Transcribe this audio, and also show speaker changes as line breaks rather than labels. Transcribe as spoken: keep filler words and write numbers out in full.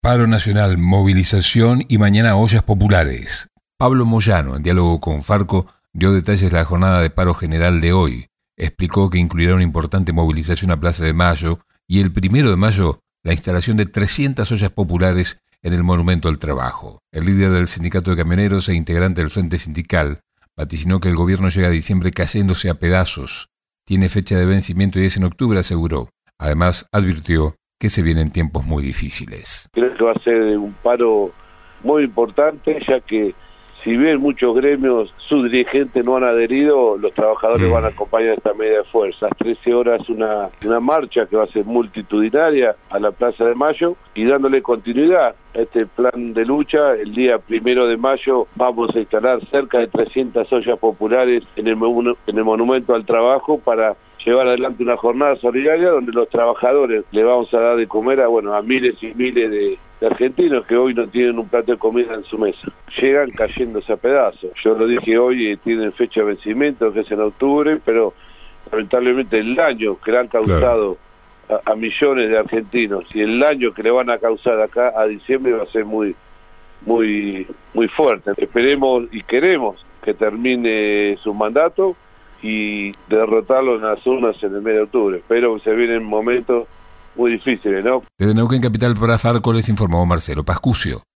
Paro nacional, movilización y mañana ollas populares. Pablo Moyano, en diálogo con Farco, dio detalles de la jornada de paro general de hoy. Explicó que incluirá una importante movilización a Plaza de Mayo y el primero de mayo la instalación de trescientas ollas populares en el Monumento al Trabajo. El líder del sindicato de camioneros e integrante del Frente Sindical vaticinó que el gobierno llega a diciembre cayéndose a pedazos. Tiene fecha de vencimiento y es en octubre, aseguró. Además, advirtió que se vienen tiempos muy difíciles.
Creo que va a ser un paro muy importante, ya que si bien muchos gremios, sus dirigentes no han adherido, los trabajadores mm. van a acompañar esta medida de fuerza. trece horas una, una marcha que va a ser multitudinaria a la Plaza de Mayo y dándole continuidad a este plan de lucha. El día primero de mayo vamos a instalar cerca de trescientas ollas populares en el, en el Monumento al Trabajo para llevar adelante una jornada solidaria donde los trabajadores le vamos a dar de comer a, bueno, a miles y miles de, de argentinos que hoy no tienen un plato de comida en su mesa. Llegan cayéndose a pedazos. Yo lo dije hoy, eh, tienen fecha de vencimiento, que es en octubre, pero lamentablemente el daño que le han causado claro. a, a millones de argentinos y el daño que le van a causar acá a diciembre va a ser muy, muy, muy fuerte. Esperemos y queremos que termine su mandato y derrotarlo en las urnas en el mes de octubre. Espero que se vienen momentos muy difíciles, ¿no?
Desde Neuquén Capital para Farco les informó Marcelo Pascucio.